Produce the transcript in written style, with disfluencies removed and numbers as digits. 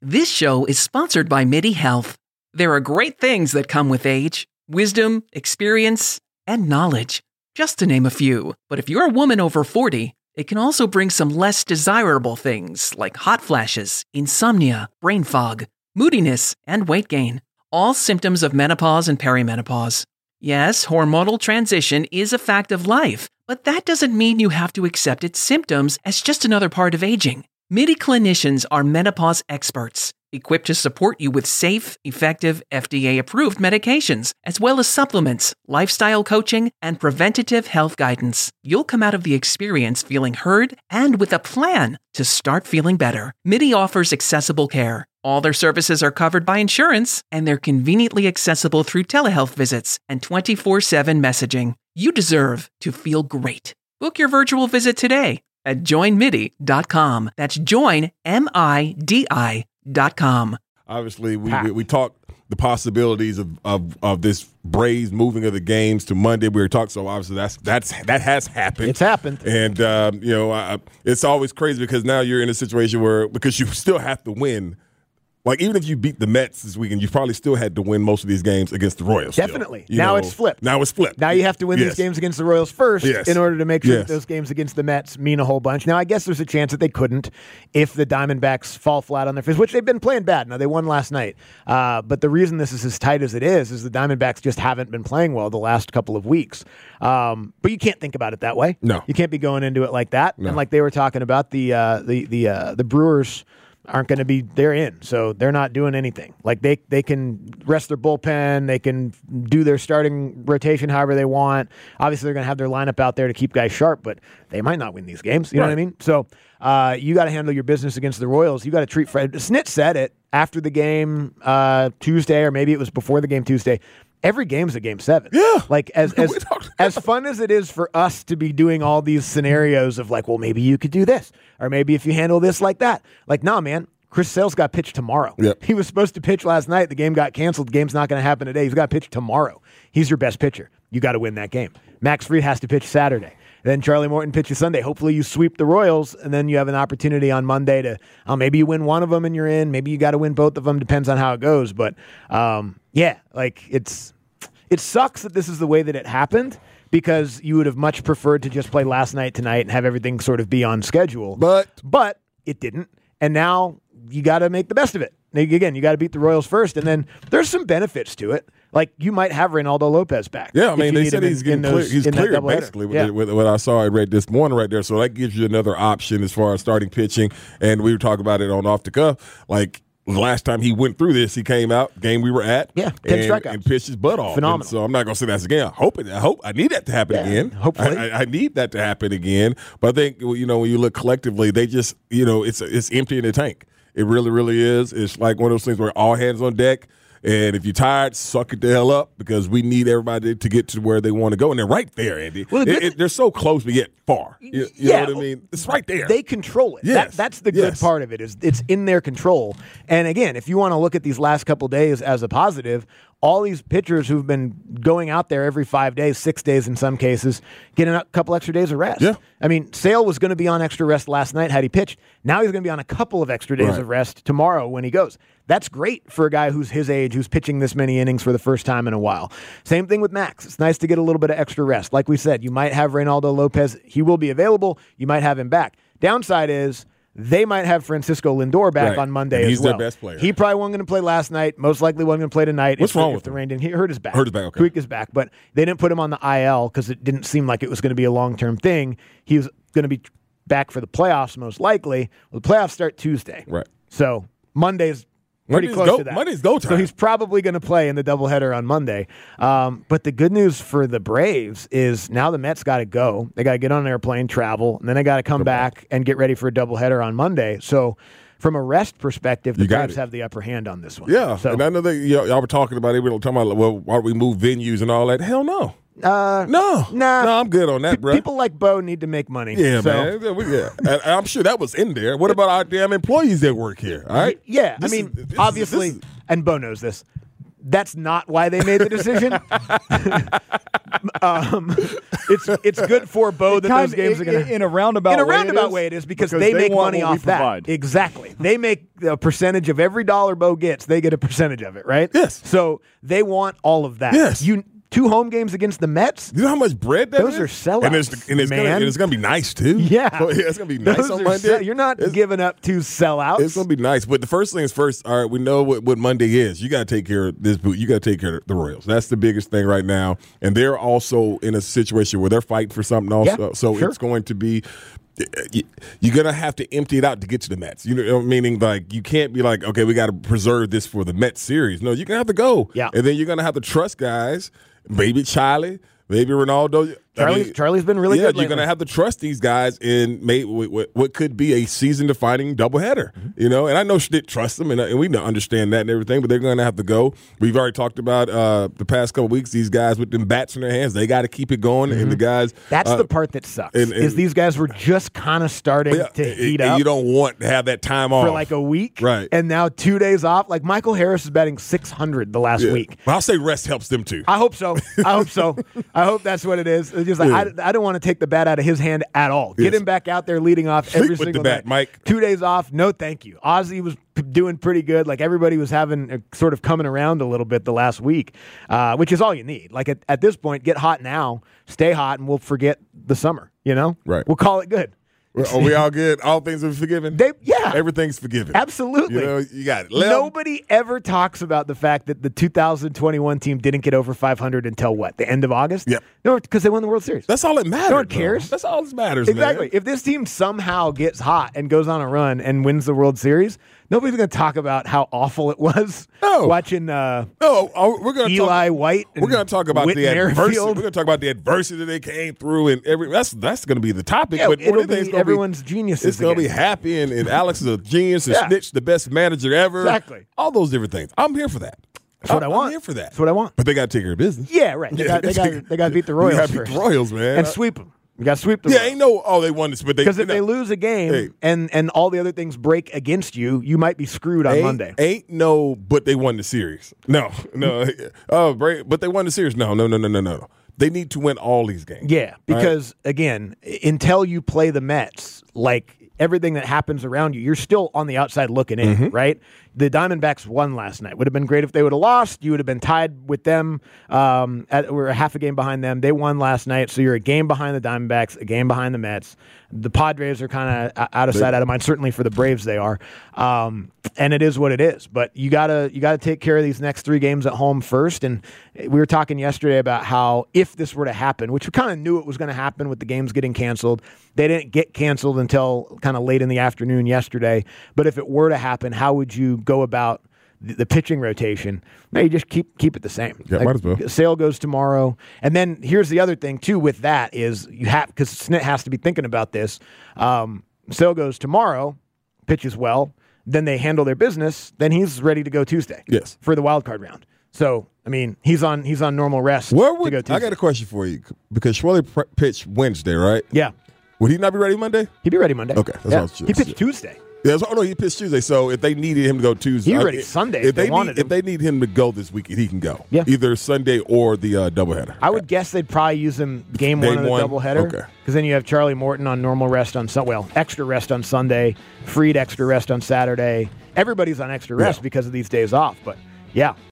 This show is sponsored by MIDI Health. There are great things that come with age: wisdom, experience, and knowledge, just to name a few. But if you're a woman over 40, it can also bring some less desirable things like hot flashes, insomnia, brain fog, moodiness, and weight gain. All symptoms of menopause and perimenopause. Yes, hormonal transition is a fact of life, but that doesn't mean you have to accept its symptoms as just another part of aging. MIDI clinicians are menopause experts, equipped to support you with safe, effective, FDA-approved medications, as well as supplements, lifestyle coaching, and preventative health guidance. You'll come out of the experience feeling heard and with a plan to start feeling better. MIDI offers accessible care. All their services are covered by insurance, and they're conveniently accessible through telehealth visits and 24/7 messaging. You deserve to feel great. Book your virtual visit today at joinmidi.com. That's joinmidi.com. Obviously, we talked the possibilities of this Braves moving of the games to Monday. We were talking, so obviously that has happened. It's happened, and it's always crazy because now you're in a situation where, because you still have to win. Like, even if you beat the Mets this weekend, you probably still had to win most of these games against the Royals. Definitely. Now it's flipped. Now you have to win these games against the Royals first in order to make sure that those games against the Mets mean a whole bunch. Now, I guess there's a chance that they couldn't if the Diamondbacks fall flat on their face, which they've been playing bad. Now, they won last night. But the reason this is as tight as it is the Diamondbacks just haven't been playing well the last couple of weeks. But you can't think about it that way. No. You can't be going into it like that. No. And like they were talking about, the Brewers aren't going to be, they're in, so they're not doing anything. Like they can rest their bullpen, they can do their starting rotation however they want. Obviously, they're going to have their lineup out there to keep guys sharp, but they might not win these games. You know what I mean? So you got to handle your business against the Royals. You got to treat Fred. Snit said it after the game Tuesday, or maybe it was before the game Tuesday. Every game's a game 7. Yeah. Like, as fun as it is for us to be doing all these scenarios of like, well, maybe you could do this, or maybe if you handle this like that. Like, nah, man, Chris Sale's got pitched tomorrow. Yep. He was supposed to pitch last night. The game got canceled. The game's not going to happen today. He's got to pitch tomorrow. He's your best pitcher. You got to win that game. Max Fried has to pitch Saturday. Then Charlie Morton pitches Sunday. Hopefully you sweep the Royals, and then you have an opportunity on Monday to maybe you win one of them and you're in. Maybe you got to win both of them. Depends on how it goes. But, it sucks that this is the way that it happened, because you would have much preferred to just play last night tonight and have everything sort of be on schedule. But it didn't. And now you got to make the best of it. Again, you got to beat the Royals first, and then there's some benefits to it. Like, you might have Reynaldo Lopez back. Yeah, I mean, they said he's getting clear. He's cleared, basically, with what I saw. I read this morning right there. So that gives you another option as far as starting pitching. And we were talking about it on Off the Cuff. Like, the last time he went through this, he came out, game we were at, 10 strikeouts. and pitched his butt off. Phenomenal. And so I'm not going to say that's again. I need that to happen again. Hopefully. I need that to happen again. But I think, when you look collectively, they just, it's empty in the tank. It really, really is. It's like one of those things where all hands on deck. And if you're tired, suck it the hell up, because we need everybody to get to where they want to go. And they're right there, Andy. Well, they're so close, but yet far. You know what I mean? It's right there. They control it. Yes. That's the good part of it, is it's in their control. And again, if you want to look at these last couple days as a positive, all these pitchers who've been going out there every 5 days, 6 days in some cases, getting a couple extra days of rest. Yeah. I mean, Sale was going to be on extra rest last night had he pitched. Now he's going to be on a couple of extra days of rest tomorrow when he goes. That's great for a guy who's his age, who's pitching this many innings for the first time in a while. Same thing with Max. It's nice to get a little bit of extra rest. Like we said, you might have Reynaldo Lopez. He will be available. You might have him back. Downside is they might have Francisco Lindor back on Monday as well. He's their best player. He probably wasn't going to play last night. Most likely wasn't going to play tonight. What's wrong with him? He hurt his back. Okay. Tweaked his back. But they didn't put him on the IL because it didn't seem like it was going to be a long-term thing. He was going to be back for the playoffs most likely. Well, the playoffs start Tuesday. Right. So Monday's pretty close to that. Monday's go time. So he's probably going to play in the doubleheader on Monday. But the good news for the Braves is now the Mets got to go. They got to get on an airplane, travel, and then they got to come back and get ready for a doubleheader on Monday. So from a rest perspective, the Braves have the upper hand on this one. Yeah, so, and I know that y'all were talking about it. We were talking about, well, why don't we move venues and all that? Hell no. No, I'm good on that, bro. People like Bo need to make money. Yeah, man. And I'm sure that was in there. What about our damn employees that work here? All right. Yeah, obviously, and Bo knows this. That's not why they made the decision. it's good for Bo that those games are going to in a roundabout way. It is because they make want money what we off that. provide. Exactly. They make a percentage of every dollar Bo gets. They get a percentage of it, right? Yes. So they want all of that. Yes. 2 home games against the Mets. You know how much bread that Those is? are sellouts, and it's man. It's gonna be nice too. Yeah. So, it's gonna be nice Those on are Monday. you're not giving up 2 sellouts. It's gonna be nice, but the first thing is first. All right, we know what Monday is. You got to take care of this boot. You got to take care of the Royals. That's the biggest thing right now, and they're also in a situation where they're fighting for something also. Yeah, so sure. it's going to be. You're gonna have to empty it out to get to the Mets. You know, meaning like you can't be like, okay, we got to preserve this for the Mets series. No, you're gonna have to go. Yeah. And then you're gonna have to trust guys. Maybe Charlie. Maybe Ronaldo. Charlie's been really good You're lately. going to have to trust these guys in what could be a season-defining doubleheader. Mm-hmm. You know, and I know Schmidt trusts them, and we understand that and everything, but they're going to have to go. We've already talked about the past couple weeks. These guys with them bats in their hands, they got to keep it going. Mm-hmm. And the guys, That's the part that sucks. Is these guys were just kind of starting to heat up. You don't want to have that time off for like a week, right? And now 2 days off. Like Michael Harris is batting 600 the last week. Well, I'll say rest helps them too. I hope so. I hope that's what it is. It's just like I don't want to take the bat out of his hand at all. Get him back out there leading off Sleep every with single the bat, day. Mike. 2 days off, no thank you. Ozzie was doing pretty good. Like everybody was having sort of coming around a little bit the last week, which is all you need. Like at this point, get hot now, stay hot, and we'll forget the summer. You know, right? We'll call it good. Are we all good? All things are forgiven? Everything's forgiven. Absolutely. You know, you got it. Nobody ever talks about the fact that the 2021 team didn't get over 500 until what? The end of August? Yep. No, because they won the World Series. That's all that matters. No one cares. That's all that matters, Exactly. man. If this team somehow gets hot and goes on a run and wins the World Series, nobody's going to talk about how awful it was watching we're going to Eli White. We're going to talk about Whit the adversity. We're Merrifield. going to talk about the adversity they came through, and that's going to be the topic. Yeah, but it'll be everyone's geniuses. It's going to be again. happy, and Alex is a genius, and Snitch the best manager ever. Exactly. All those different things. I'm here for that. That's what I want. I'm here for that. That's what I want. But they got to take care of business. Yeah, right. They got to beat the Royals You got to beat first. the Royals, man, and sweep them. You got to sweep the Yeah, Royals. ain't no. They won this, but because if they lose a game and all the other things break against you, you might be screwed on Monday. Ain't no, but they won the series. No. But they won the series. No. They need to win all these games. Yeah, because again, until you play the Mets, like everything that happens around you, you're still on the outside looking in, right? The Diamondbacks won last night. Would have been great if they would have lost. You would have been tied with them. We're a half a game behind them. They won last night, so you're a game behind the Diamondbacks, a game behind the Mets. The Padres are kind of out of sight, out of mind. Certainly for the Braves, they are. And it is what it is. But you gotta take care of these next 3 games at home first. And we were talking yesterday about how if this were to happen, which we kind of knew it was going to happen with the games getting canceled, they didn't get canceled until kind of late in the afternoon yesterday. But if it were to happen, how would you go about the pitching rotation? No, you just keep it the same. Yeah, might as well. Sale goes tomorrow. And then here's the other thing, too, with that is you have, because Snit has to be thinking about this. Sale goes tomorrow, pitches well, then they handle their business, then he's ready to go Tuesday. Yes. For the wild card round. So, I mean, he's on normal rest to go Tuesday. I got a question for you because Schwelly pitched Wednesday, right? Yeah. Would he not be ready Monday? He'd be ready Monday. Okay, that's what I was He curious. pitched Tuesday. Yeah, he pitched Tuesday. So if they needed him to go Tuesday, He was ready Sunday if they wanted him. If they need him to go this weekend, he can go. Yeah. Either Sunday or the doubleheader. I would guess they'd probably use him game one of the doubleheader. Okay. Because then you have Charlie Morton on normal rest on extra rest on Sunday, Fried extra rest on Saturday. Everybody's on extra rest because of these days off. But yeah,